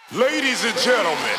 Ladies and gentlemen.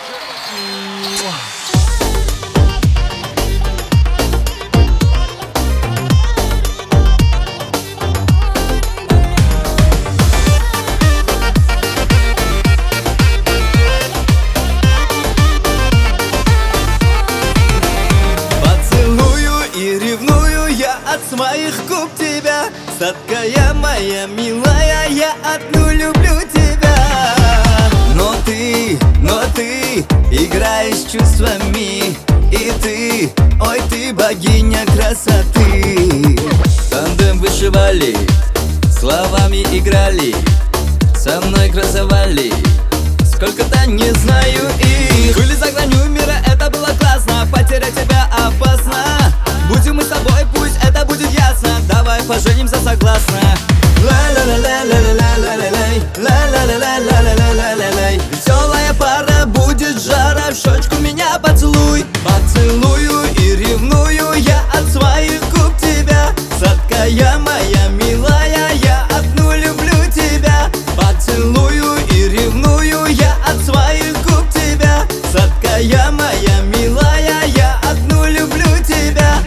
Поцелую и ревную я от своих губ тебя. Сладкая моя милая, я одну люблю тебя. Но ты играешь чувствами. И ты, ой, ты богиня красоты. Тандем вышивали, словами играли, со мной красовали. Сколько-то не знаю их. Были за гранью мира, это было классно. Потерять тебя опасно. Будем мы с тобой, пусть это будет ясно. Давай поженимся, согласна. Ла-ла-ла-ла-ла-ла-ла-ла-лай, ла-ла-ла-ла-ла-ла-ла-ла-лай. Веселая пара, будет жара, в щечку меня поцелуй. Поцелую и ревную я от своих губ тебя. Сладкая моя милая, я одну люблю тебя. Поцелую и ревную я от своих губ тебя. Сладкая моя милая, я одну люблю тебя.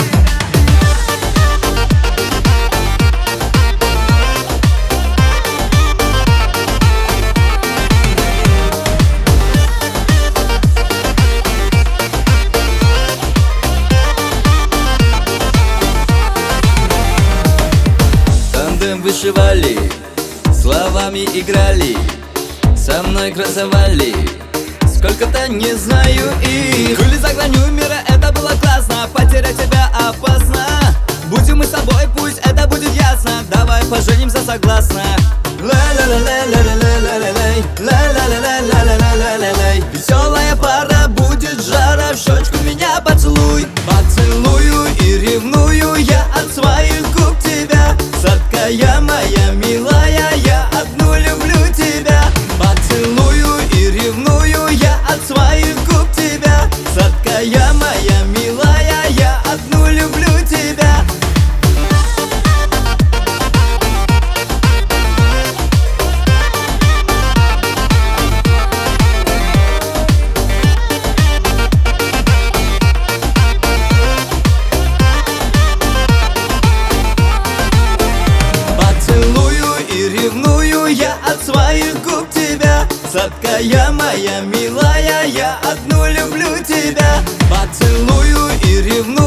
Тандем вышивали, словами играли, со мной красовали. Сколько-то не знаю их. Были за гранью мира, это было классно. Потерять тебя опасно. Будем мы с тобой, пусть это будет ясно. Давай поженимся, согласна. Ла-ла-ла-ла-ла-ла-ла-ла-лай, ла-ла-ла-ла-ла-ла-ла-ла-лай. Веселая пара, будет жара, в щечку меня поцелуй. Поцелую и ревную я от своих губ тебя. Сладкая моя милая, я одну люблю тебя. Поцелую и ревную я от своих губ тебя. Сладкая моя милая, я одну люблю тебя. Поцелую и ревную я от своих губ тебя. Сладкая моя милая, я одну люблю тебя. Поцелую и ревную